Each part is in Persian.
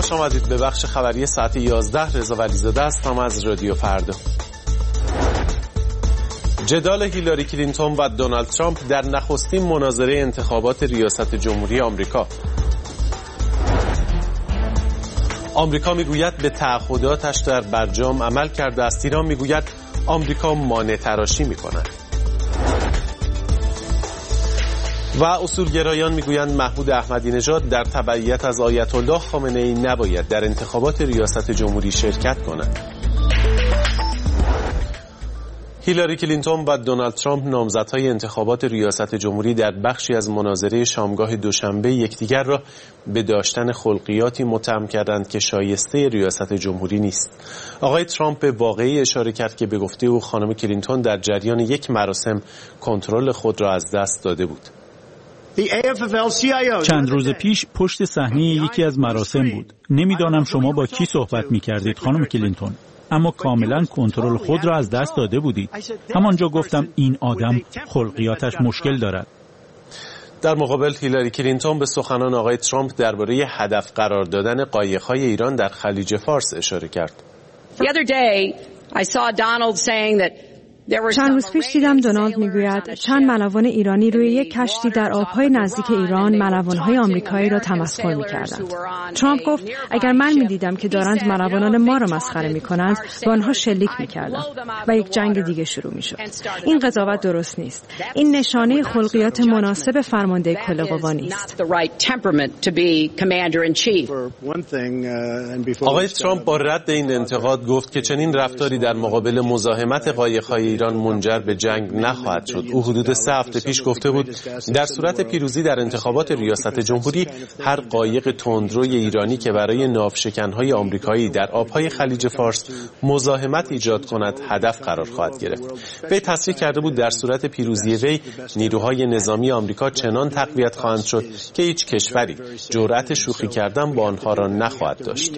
خوش آمدید به بخش خبری ساعت 11. رضا ولیزاده هستم از رادیو فردا. جدال هیلاری کلینتون و دونالد ترامپ در نخستین مناظره انتخابات ریاست جمهوری آمریکا. آمریکا میگوید به تعهداتش در برجام عمل کرده است. ایران میگوید آمریکا مانع تراشی میکند. و اصولگرایان میگویند محمود احمدی نژاد در تبعیت از آیت الله خامنه ای نباید در انتخابات ریاست جمهوری شرکت کند. هیلاری کلینتون و دونالد ترامپ نامزدهای انتخابات ریاست جمهوری در بخشی از مناظره شامگاه دوشنبه یکدیگر را به داشتن خلقیاتی متهم کردند که شایسته ریاست جمهوری نیست. آقای ترامپ به واقعی اشاره کرد که به گفته او خانم کلینتون در جریان یک مراسم کنترل خود را از دست داده بود. چند روز پیش پشت صحنه یکی از مراسم بود. نمیدانم شما با کی صحبت می‌کردید خانم کلینتون، اما کاملا کنترل خود را از دست داده بودید. همانجا گفتم این آدم خلقیاتش مشکل دارد. در مقابل هیلاری کلینتون به سخنان آقای ترامپ درباره هدف قرار دادن قایق‌های ایران در خلیج فارس اشاره کرد. چند روز پیش دیدم دونالد میگوید چند ملوان ایرانی روی یک کشتی در آبهای نزدیک ایران ملوانهای آمریکایی را تمسخر می‌کردند. ترامپ گفت اگر من می‌دیدم که دارند ملوانان ما را مسخره می‌کنند به آنها شلیک می‌کردم و یک جنگ دیگه شروع می‌شد. این قضاوت درست نیست. این نشانه خلقیات مناسب فرمانده کل قوا نیست. آقای ترامپ با رد این انتقاد گفت که چنین رفتاری در مقابل مزاحمت قایق‌های ایران منجر به جنگ نخواهد شد. او حدود 3 هفته پیش گفته بود در صورت پیروزی در انتخابات ریاست جمهوری هر قایق تندروی ایرانی که برای ناوشکن‌های آمریکایی در آبهای خلیج فارس مزاحمت ایجاد کند هدف قرار خواهد گرفت. وی تصریح کرده بود در صورت پیروزی وی نیروهای نظامی آمریکا چنان تقویت خواهند شد که هیچ کشوری جرأت شوخی کردن با آنها را نخواهد داشت.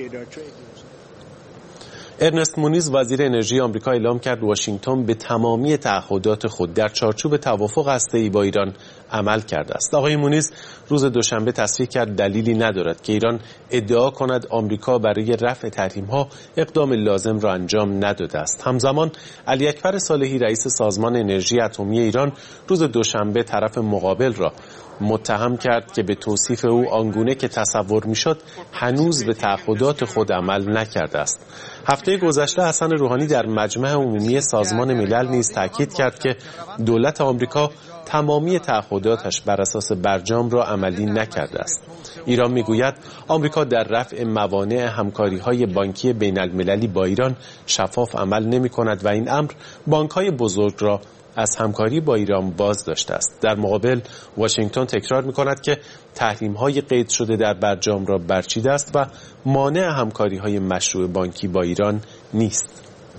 ارنست مونیز وزیر انرژی آمریکا اعلام کرد واشنگتن به تمامی تعهدات خود در چارچوب توافق هسته‌ای با ایران عمل کرده است. آقای مونیز روز دوشنبه تصریح کرد دلیلی ندارد که ایران ادعا کند آمریکا برای رفع تحریم‌ها اقدام لازم را انجام نداده است. همزمان علی اکبر صالحی رئیس سازمان انرژی اتمی ایران روز دوشنبه طرف مقابل را متهم کرد که به توصیف او آنگونه که تصور میشد هنوز به تعهدات خود عمل نکرده است. هفته گذشته حسن روحانی در مجمع عمومی سازمان ملل نیز تاکید کرد که دولت آمریکا تمامی تعهداتش بر اساس برجام را عملی نکرده است. ایران میگوید آمریکا در رفع موانع همکاری‌های بانکی بین‌المللی با ایران شفاف عمل نمی‌کند و این امر بانک‌های بزرگ را از همکاری با ایران باز داشته است. در مقابل واشنگتن تکرار می‌کند که تحریم‌های قید شده در برجام را برچیده است و مانع همکاری‌های مشروع بانکی با ایران نیست.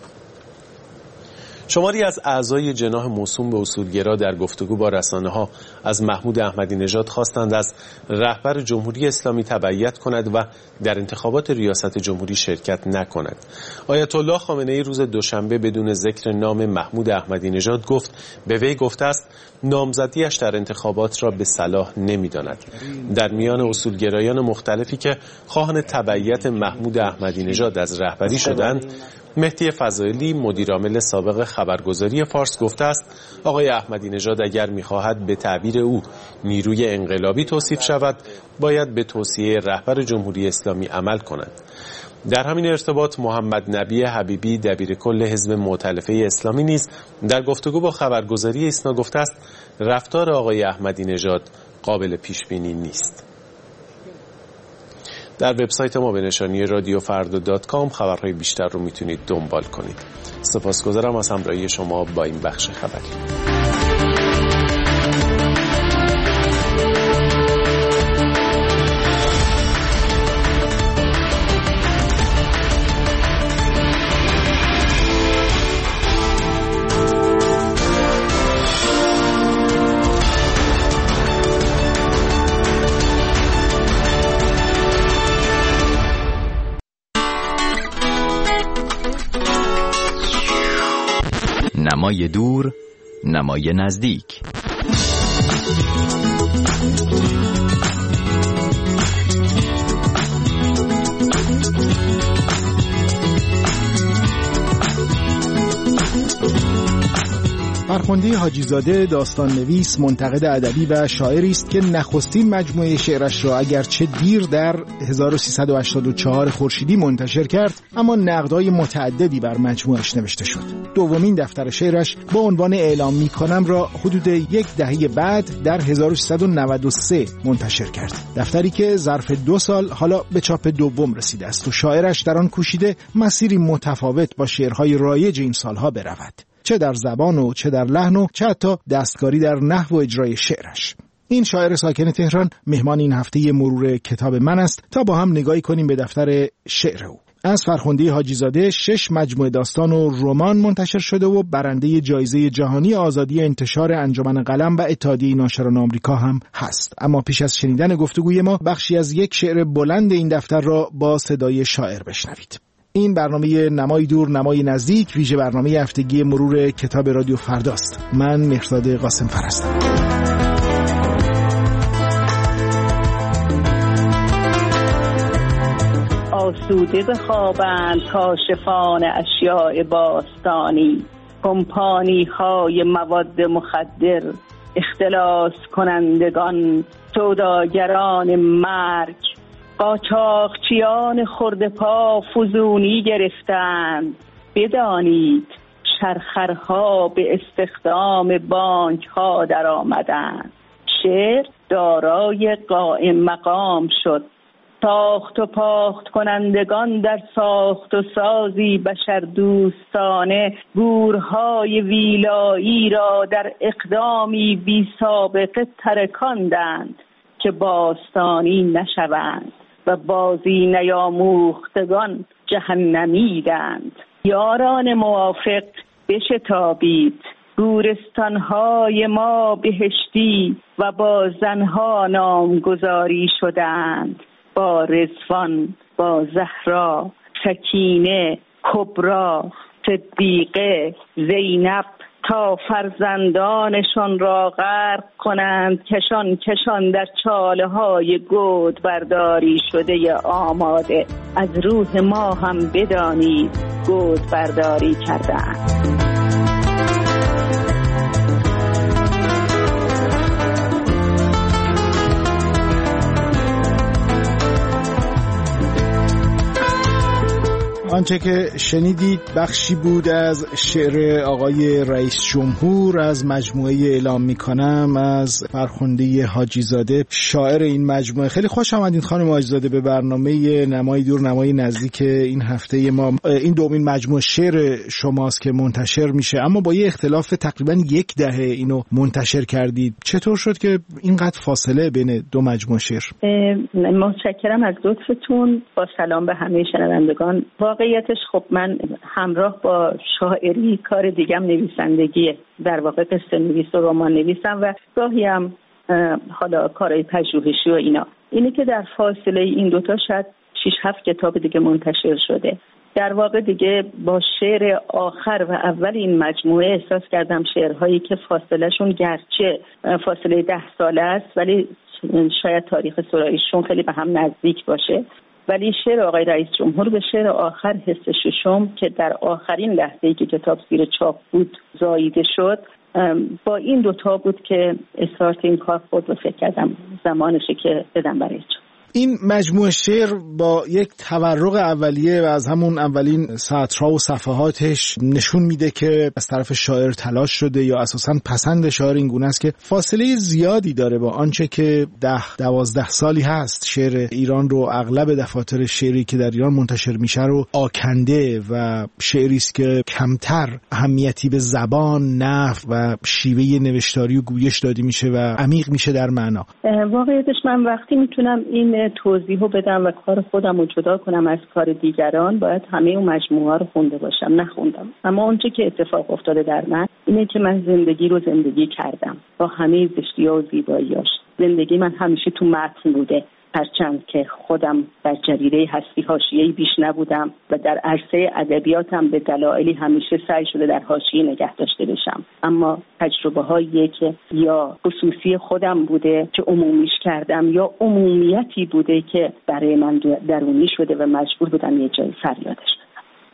شماری از اعضای جناح موسوم به اصولگرا در گفتگو با رسانه‌ها از محمود احمدی نژاد خواستند از رهبر جمهوری اسلامی تبعیت کند و در انتخابات ریاست جمهوری شرکت نکند. آیت الله خامنه ای روز دوشنبه بدون ذکر نام محمود احمدی نژاد به وی گفته است نامزدیش در انتخابات را به صلاح نمی‌داند. در میان اصولگرایان مختلفی که خواهان تبعیت محمود احمدی نژاد از رهبری شدند، مهدی فضائلی مدیرعامل سابق خبرگزاری فارس گفته است آقای احمدی نژاد اگر می‌خواهد به تعبیر او نیروی انقلابی توصیف شود باید به توصیه رهبر جمهوری اسلامی عمل کند. در همین ارتباط محمد نبی حبیبی دبیرکل حزب مؤتلفه اسلامی نیز در گفتگو با خبرگزاری ایسنا گفته است رفتار آقای احمدی نژاد قابل پیش بینی نیست. در وبسایت ما به نشانی radioffarda.com خبرهای بیشتر رو میتونید دنبال کنید. سپاسگزارم از همراهی شما با این بخش خبری. نمای دور، نمای نزدیک. فرخنده حاجی‌زاده داستان نویس، منتقد ادبی و شاعری است که نخستین مجموعه شعرش را اگرچه دیر در 1384 خورشیدی منتشر کرد، اما نقدهای متعددی بر مجموعش نوشته شد. دومین دفتر شعرش با عنوان اعلام می‌کنم را حدود یک دهه بعد در 1393 منتشر کرد. دفتری که ظرف 2 سال حالا به چاپ دوم رسیده است و شاعرش در آن کوشیده مسیری متفاوت با شعرهای رایج این سالها برود، چه در زبان و چه در لحن و چه حتی دستکاری در نحو و اجرای شعرش. این شاعر ساکن تهران مهمان این هفته مرور کتاب من است تا با هم نگاهی کنیم به دفتر شعر او. از فرخنده حاجی‌زاده 6 مجموعه داستان و رمان منتشر شده و برنده جایزه جهانی آزادی انتشار انجمن قلم و اتحادیه ناشران آمریکا هم هست. اما پیش از شنیدن گفتگوی ما بخشی از یک شعر بلند این دفتر را با صدای شاعر بشنوید. این برنامه نمای دور نمای نزدیک، ویژه برنامه هفتگی مرور کتاب رادیو فرداست. من مهرداد قاسم‌فر هستم. آسوده بخوابند کاشفان اشیاء باستانی، کمپانی های مواد مخدر، اختلاس کنندگان، سوداگران مرگ، قاچاقچیان خرده پا فزونی گرفتند. بدانید شرخرها به استخدام بانک ها در آمدند. شعر دارای قائم مقام شد. ساخت و پاخت کنندگان در ساخت و سازی بشر دوستانه گورهای ویلایی را در اقدامی بی سابقه ترکاندند که باستانی نشوند و بازی نیاموختگان جهنمیدند. یاران موافق بشتابید، گورستانهای ما بهشتی و با زنها نامگذاری شدند، با رضوان، با زهرا، سکینه، کبرا، صدیقه، زینب، تا فرزندانشان را غرق کنند کشان کشان در چاله های گود برداری شده آماده. از روح ما هم بدانید گود برداری کردند. آنچه که شنیدید بخشی بود از شعر آقای رئیس جمهور از مجموعه اعلام میکنم از فرخنده حاجی‌زاده، شاعر این مجموعه. خیلی خوش آمدید خانم حاجی‌زاده به برنامه نمای دور نمای نزدیک این هفته ما. این دومین مجموعه شعر شماست که منتشر میشه، اما با یه اختلاف تقریبا 10 دهه اینو منتشر کردید. چطور شد که اینقدر فاصله بین دو مجموعه شعر؟ متشکرم از لطفتون. با سلام به همه شنوندگان. واقعیتش خب من همراه با شاعری کار دیگم نویسندگیه، در واقع قصه نویس و رمان نویسم و گاهی هم حالا کارهای پژوهشی و اینا. اینه که در فاصله این دوتا شاید 6-7 کتاب دیگه منتشر شده. در واقع دیگه با شعر آخر و اول این مجموعه احساس کردم شعرهایی که فاصلهشون گرچه فاصله 10 ساله است ولی شاید تاریخ سراییشون خیلی به هم نزدیک باشه، ولی شعر آقای رئیس جمهور به شعر آخر حس ششم که در آخرین لحظه‌ای که کتاب زیر چاپ بود زاییده شد، با این دوتا بود که استارت این کار خود و فکر کردم زمانشه که بدم برای چاپ. این مجموعه شعر با یک تورق اولیه و از همون اولین سطرها و صفحاتش نشون میده که از طرف شاعر تلاش شده یا اساساً پسند شاعر این گونه است که فاصله زیادی داره با آنچه که 10-12 سالی هست شعر ایران رو اغلب دفاتر شعری که در ایران منتشر میشه رو آکنده و شعری است که کمتر اهمیتی به زبان، نحو و شیوه نوشتاری و گویش داده میشه و عمیق میشه در معنا. واقعیتش من وقتی میتونم این توضیحو بدم و کار خودم رو جدا کنم از کار دیگران باید همه اون مجموعه رو خونده باشم. نخوندم، اما اونچه که اتفاق افتاده در من اینه که من زندگی رو زندگی کردم با همه زشتی و زیباییاش. زندگی من همیشه تو متن بوده، هرچند که خودم در جریده هستی حاشیه‌ای بیش نبودم و در عرصه ادبیاتم به دلایلی همیشه سعی شده در حاشیه نگه داشته بشم، اما تجربه‌هایی که یا خصوصی خودم بوده که عمومیش کردم یا عمومیتی بوده که برای من درونی شده و مجبور بودم یه جایی فریادش بدم.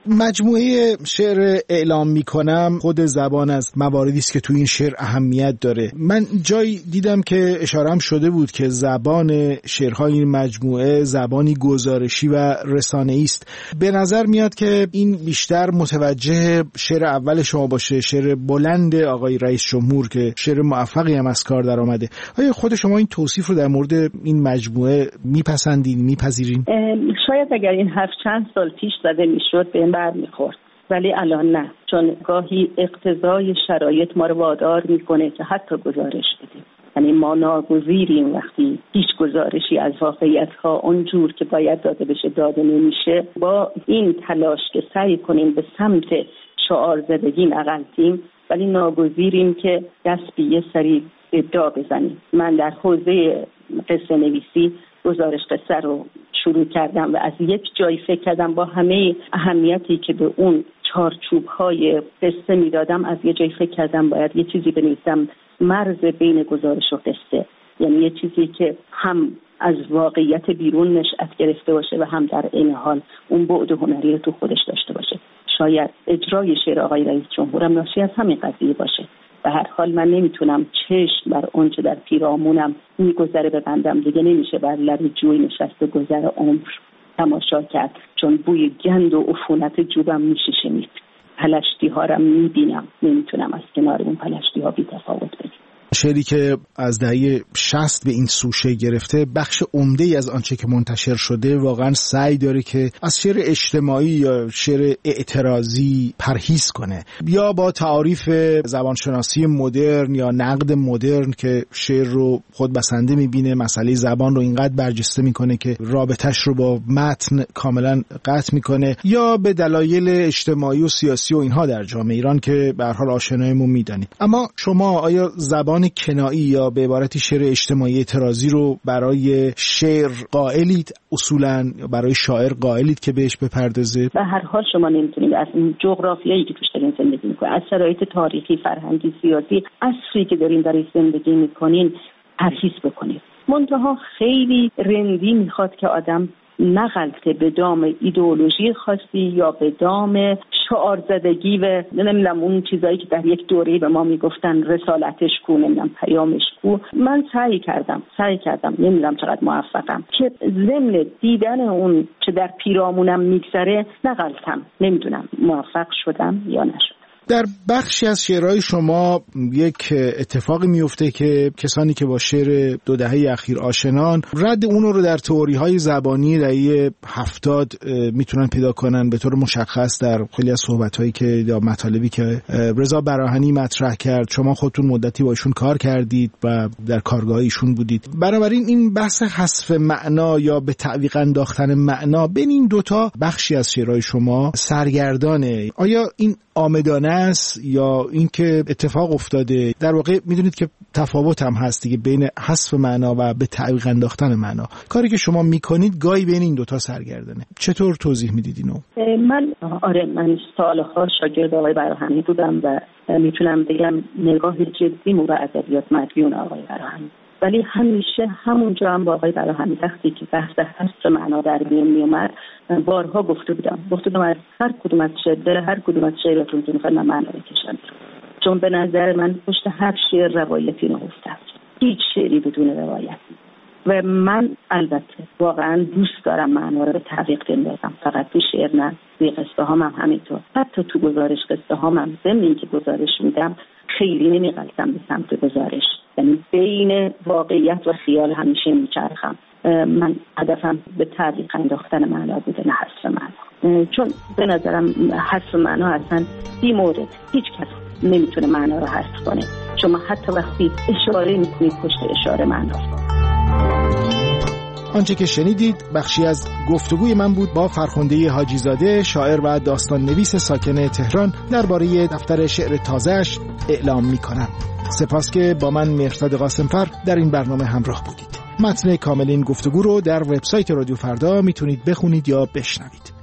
مجموعه شعر اعلام میکنم خود زبان از مواردی است که تو این شعر اهمیت داره. من جایی دیدم که اشاره‌ام شده بود که زبان شعرهای این مجموعه زبانی گزارشی و رسانه‌ای است. به نظر میاد که این بیشتر متوجه شعر اول شما باشه، شعر بلند آقای رئیس جمهور که شعر موفقی هم از کار در آمده. آیا خود شما این توصیف رو در مورد این مجموعه میپسندین، میپذیرین؟ شاید اگر این حرف چند سال پیش زده میشد به این بر میخورد، ولی الان نه، چون گاهی اقتضای شرایط ما رو وادار میکنه که حتی گزارش بدیم. یعنی ما ناگزیریم وقتی هیچ گزارشی از واقعیت‌ها اونجور که باید داده بشه داده نمیشه. با این تلاش که سعی کنیم به سمت شعار زدگی نقلتیم، ولی ناگزیریم که دست به یه سری ادعا بزنیم. من در حوزه قصه نویسی گزارش قصه رو شروع کردم و از یک جایی فکر کردم با همه اهمیتی که به اون چارچوب‌های قصه میدادم، از یه جایی فکر کردم باید یه چیزی بنویسم مرز بین گزارش و قصه، یعنی یه چیزی که هم از واقعیت بیرون نشأت گرفته باشه و هم در این حال اون بعد هنری رو تو خودش داشته باشه. شاید اجرای شعر آقای رئیس جمهورم ناشی از همین قضیه باشه. به هر حال من نمیتونم چشم بر اونچه در پیرامونم میگذره ببندم، دیگه نمیشه بر لب جوی نشسته گذر عمر تماشا کرد، چون بوی گند و عفونت جوبم میشه شنید. پلشتی ها رو میبینم، نمیتونم از کنار اون پلشتی ها بی تفاوت بگم. شعری که از دهه 60 به این سوشه گرفته، بخش عمده‌ای از آنچه که منتشر شده واقعا سعی داره که از شعر اجتماعی یا شعر اعتراضی پرهیز کنه، یا با تعاریف زبانشناسی مدرن یا نقد مدرن که شعر رو خود بسنده میبینه، مسئله زبان رو اینقدر برجسته میکنه که رابطش رو با متن کاملا قطع میکنه، یا به دلایل اجتماعی و سیاسی و اینها در جامعه ایران که به هر حال آشنایمون میدانید. اما شما آیا زبان کنایی یا به عبارتی شعر اجتماعی اعتراضی رو برای شعر قائلید، اصولا برای شاعر قائلید که بهش بپردازه؟ به هر حال شما نمیتونید از این جغرافیایی که توش دارین زندگی میکنید، از شرایط تاریخی، فرهنگی، سیاسی، عصری که دارین درش زندگی میکنین پرهیز بکنید. منتها خیلی رندی میخواد که آدم نغلطه به دام ایدئولوژی خاصی یا به دام شعار زدگی و نمیدونم اون چیزایی که در یک دوره به ما میگفتن رسالتش کو، نمیدونم پیامش کو. من سعی کردم نمیدونم چقدر موفقم که ضمن دیدن اون چه در پیرامونم میگذره نغلطم. نمیدونم موفق شدم یا نشدم. در بخشی از شعرهای شما یک اتفاقی میفته که کسانی که با شعر 2 دهه اخیر آشنان رد اونو رو در تئوری‌های زبانی دهه 70 میتونن پیدا کنن به طور مشخص در خیلی از صحبت‌هایی که یا مطالبی که رضا براهنی مطرح کرد. شما خودتون مدتی با ایشون کار کردید و در کارگاه ایشون بودید. بنابراین این بحث حذف معنا یا به تعویق انداختن معنا بین این دوتا بخشی از شعرهای شما سرگردانه. آیا این آمدانه است یا اینکه اتفاق افتاده؟ در واقع میدونید که تفاوت هم هست دیگه بین حذف معنا و به تعویق انداختن معنا. کاری که شما میکنید گاهی بین این دوتا سرگردانه. چطور توضیح میدید اینو؟ من سالها شاگرد آقای براهنی بودم و میتونم بگم نگاه جدی به ادبیات مدیون آقای براهنی، ولی همیشه همونجا هم با آقای براهنی وقتی که بحث حذف معنا در میون میومد بارها گفته بودم از هر کدوم از شعراتون که میخواید من معنا بکشم، چون به نظر من پشت هر شعر روایتی نهفته است، هیچ شعری بدون روایت. و من البته واقعا دوست دارم معنا رو به تعویق بندازم، فقط تو شعر نه، توی قصه هام هم همینطور. حتی تو گزارش قصه هام هم ضمن اینکه گزارش میدم خیلی نمیغلطم به سمت گزارش، یعنی بین واقعیت و خیال همیشه میچرخم. من هدفم به تعویق انداختن معنا بوده، نه حذف معنا، چون به نظرم حذف معنا اصلا بی مورد، هیچ کس نمیتونه معنا رو حذف کنه. شما حتی وقتی اشاره میکنید پشت اشاره معناست. آنچه که شنیدید بخشی از گفتگوی من بود با فرخنده حاجی زاده، شاعر و داستان نویس ساکن تهران، درباره دفتر شعر تازه‌اش اعلام می‌کنم. سپاس که با من مهرزاد قاسمفر در این برنامه همراه بودید. متن کامل این گفتگو رو در وبسایت رادیو فردا میتونید بخونید یا بشنوید.